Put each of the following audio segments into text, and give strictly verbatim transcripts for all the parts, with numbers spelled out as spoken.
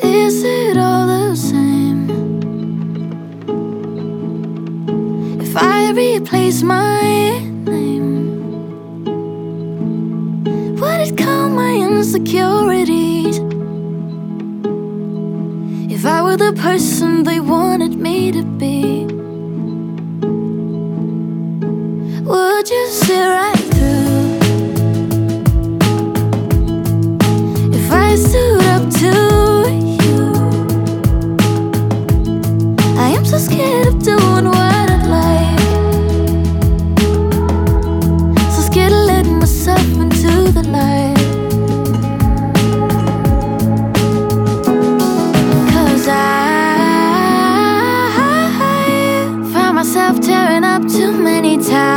Is it all the same if I replace my name? Would it calm my insecurities if I were the person they wanted me to be? Would you see right through if I stood up to you? I am so scared of doing what I'd like, so scared of letting myself into the light. Cause I found myself tearing up too many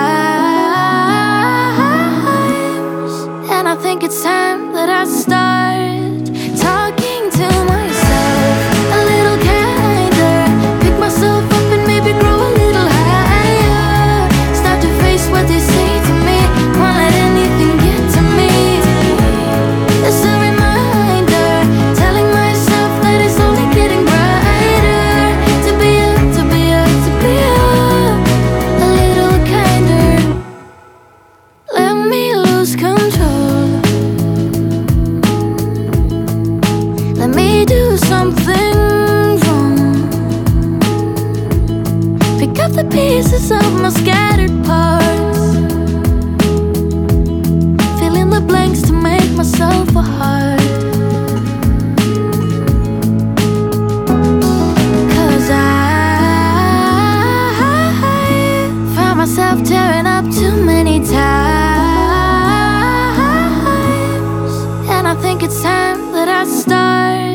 times, and I think it's time that I start talking to myself a little kinder. Pick myself up and maybe grow a little higher. Start to face what they say to me, won't let anything get to me. It's a reminder, telling myself that it's only getting brighter. To be up, to be up, to be up a little kinder. Let me lose control. Let me do something wrong. Pick up the pieces of my scattered parts, fill in the blanks to make myself a heart. Cause I found myself tearing up too many times, and I think it's time that I start